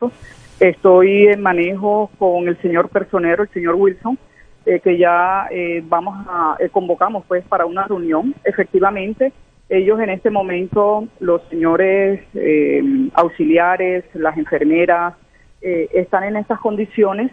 proceso. Estoy en manejo con el señor personero, el señor Wilson, que ya convocamos pues para una reunión. Efectivamente, ellos en este momento, los señores auxiliares, las enfermeras, están en estas condiciones,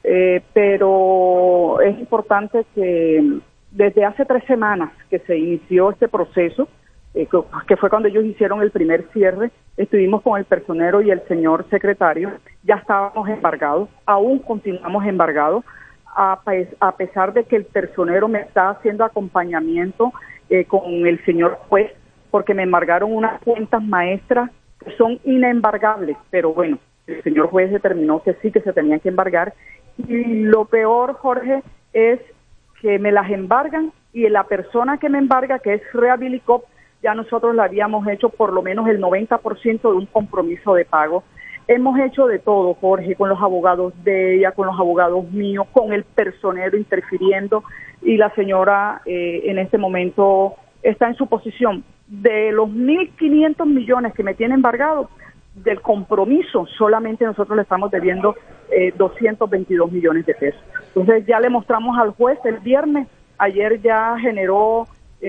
pero es importante que desde hace 3 semanas que se inició este proceso, que fue cuando ellos hicieron el primer cierre, estuvimos con el personero y el señor secretario, ya estábamos embargados, aún continuamos embargados, a pesar de que el personero me está haciendo acompañamiento con el señor juez, porque me embargaron unas cuentas maestras que son inembargables, pero bueno, el señor juez determinó que sí, que se tenían que embargar, y lo peor, Jorge, es que me las embargan, y la persona que me embarga, que es Rehabilicop, ya nosotros le habíamos hecho por lo menos el 90% de un compromiso de pago. Hemos hecho de todo, Jorge, con los abogados de ella, con los abogados míos, con el personero interfiriendo, y la señora en este momento está en su posición. De los 1.500 millones que me tiene embargado, del compromiso, solamente nosotros le estamos debiendo 222 millones de pesos. Entonces ya le mostramos al juez el viernes, ayer ya generó,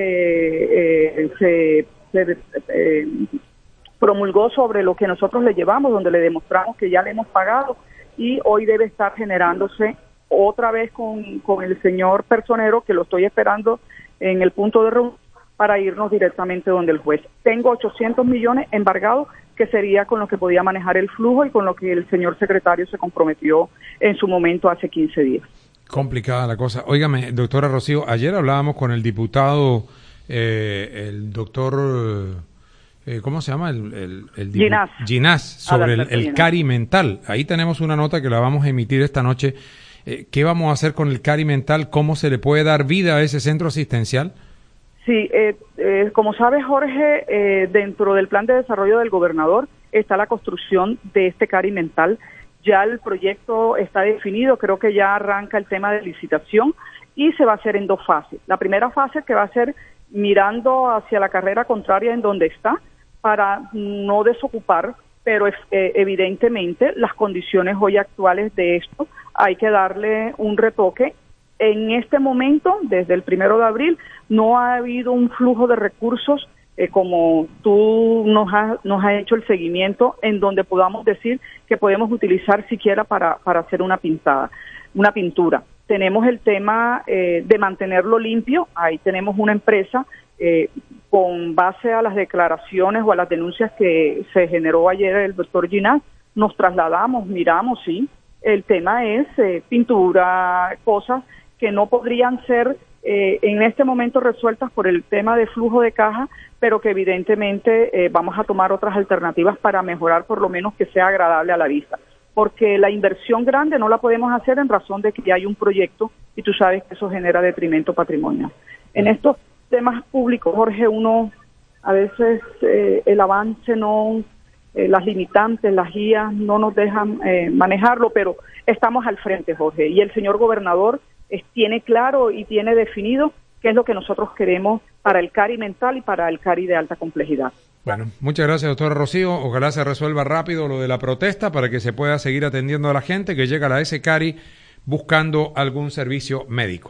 se promulgó sobre lo que nosotros le llevamos, donde le demostramos que ya le hemos pagado, y hoy debe estar generándose otra vez con el señor personero, que lo estoy esperando en el punto de reunión para irnos directamente donde el juez. Tengo 800 millones embargados, que sería con lo que podía manejar el flujo y con lo que el señor secretario se comprometió en su momento hace 15 días. Complicada la cosa. Óigame, doctora Rocío, ayer hablábamos con el diputado, el doctor, ¿cómo se llama? Ginás, sobre el CARI mental. Ahí tenemos una nota que la vamos a emitir esta noche. ¿Qué vamos a hacer con el CARI mental? ¿Cómo se le puede dar vida a ese centro asistencial? Sí, como sabes, Jorge, dentro del plan de desarrollo del gobernador está la construcción de este CARI mental. Ya el proyecto está definido, creo que ya arranca el tema de licitación y se va a hacer en 2 fases. La primera fase, que va a ser mirando hacia la carrera contraria en donde está, para no desocupar, pero evidentemente las condiciones hoy actuales de esto hay que darle un retoque. En este momento, desde el 1 de abril, no ha habido un flujo de recursos como tú nos has hecho el seguimiento, en donde podamos decir que podemos utilizar siquiera para hacer una pintura. Tenemos el tema de mantenerlo limpio. Ahí tenemos una empresa con base a las declaraciones o a las denuncias que se generó ayer el doctor Ginás. Nos trasladamos, miramos, sí. El tema es pintura, cosas que no podrían ser en este momento resueltas por el tema de flujo de caja, pero que evidentemente vamos a tomar otras alternativas para mejorar, por lo menos que sea agradable a la vista. Porque la inversión grande no la podemos hacer en razón de que ya hay un proyecto y tú sabes que eso genera detrimento patrimonial. En estos temas públicos, Jorge, uno a veces el avance no, las limitantes, las guías no nos dejan manejarlo, pero estamos al frente, Jorge, y el señor gobernador tiene claro y tiene definido qué es lo que nosotros queremos para el CARI mental y para el CARI de alta complejidad. Bueno, muchas gracias, doctora Rocío. Ojalá se resuelva rápido lo de la protesta para que se pueda seguir atendiendo a la gente que llega a la S-CARI buscando algún servicio médico.